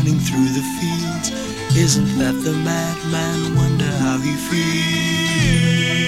running through the fields. Isn't that the madman? Wonder how he feels.